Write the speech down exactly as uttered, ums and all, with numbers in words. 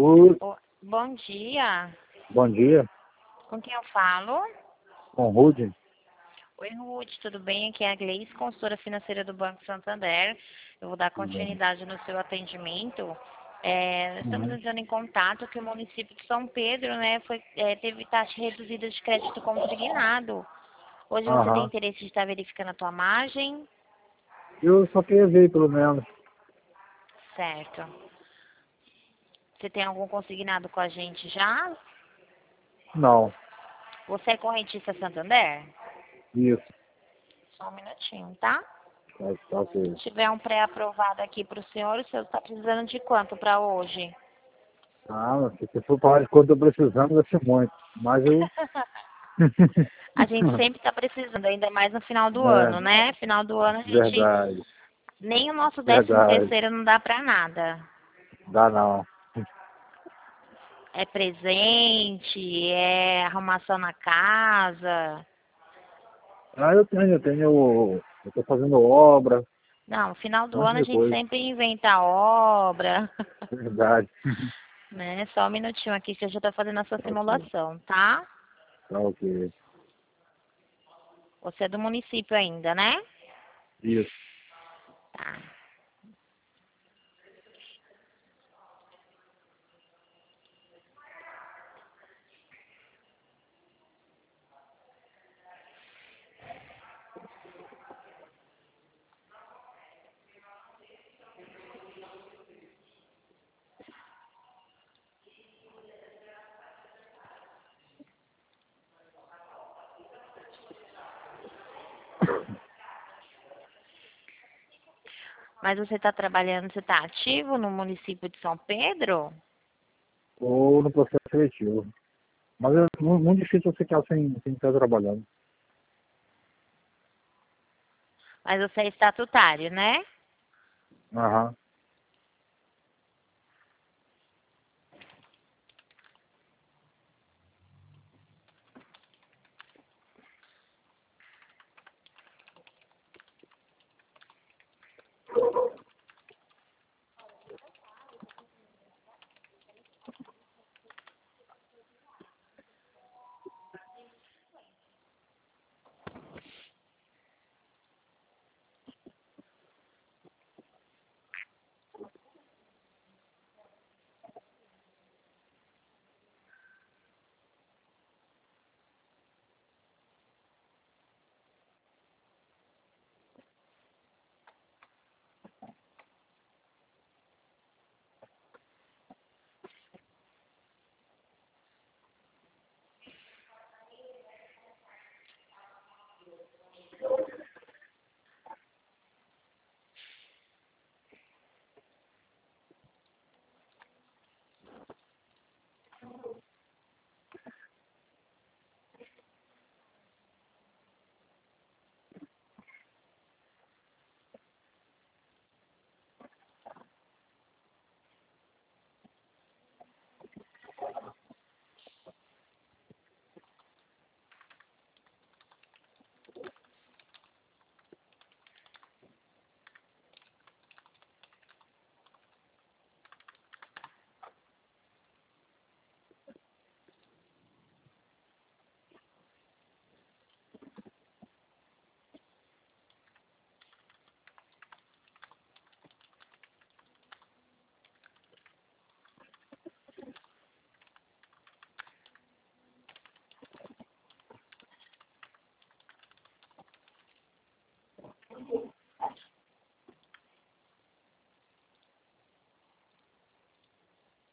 Oi, Ô, bom dia. bom dia, Com quem eu falo? com o Rude. Oi, Ruth, tudo bem? Aqui é a Gleice, consultora financeira do Banco Santander. Eu vou dar continuidade no seu atendimento. É, nós estamos Uhum. entrando em contato que o município de São Pedro, né, foi, é, teve taxa reduzida de crédito consignado. Hoje você tem Aham. interesse de estar verificando a tua margem? Eu só queria ver, pelo menos. Certo. Você tem algum consignado com a gente já? Não, Você é correntista Santander? isso. Só um minutinho, tá? Tá, tá ok. Se tiver um pré-aprovado aqui para o senhor, o senhor está precisando de quanto para hoje? Ah, se você for falar de quanto eu tô precisando, vai ser muito. Mas eu... A gente sempre está precisando, ainda mais no final do ano, É, né? Final do ano a gente, verdade, nem o nosso décimo verdade. terceiro não dá para nada. Dá não. É presente, é arrumação na casa. Ah, eu tenho, eu tenho... Eu tô fazendo obra, Não, final um do monte ano a de gente coisa. sempre inventa obra. Verdade. Né? Só um minutinho aqui que eu já estou fazendo a sua Tá ok, simulação, tá? tá ok. Você é do município ainda, né? Isso. Tá. Mas você está trabalhando, você está ativo no município de São Pedro? Ou no processo seletivo. Mas é mu- muito difícil você ficar sem, sem estar trabalhando. Mas você é estatutário, né? Aham.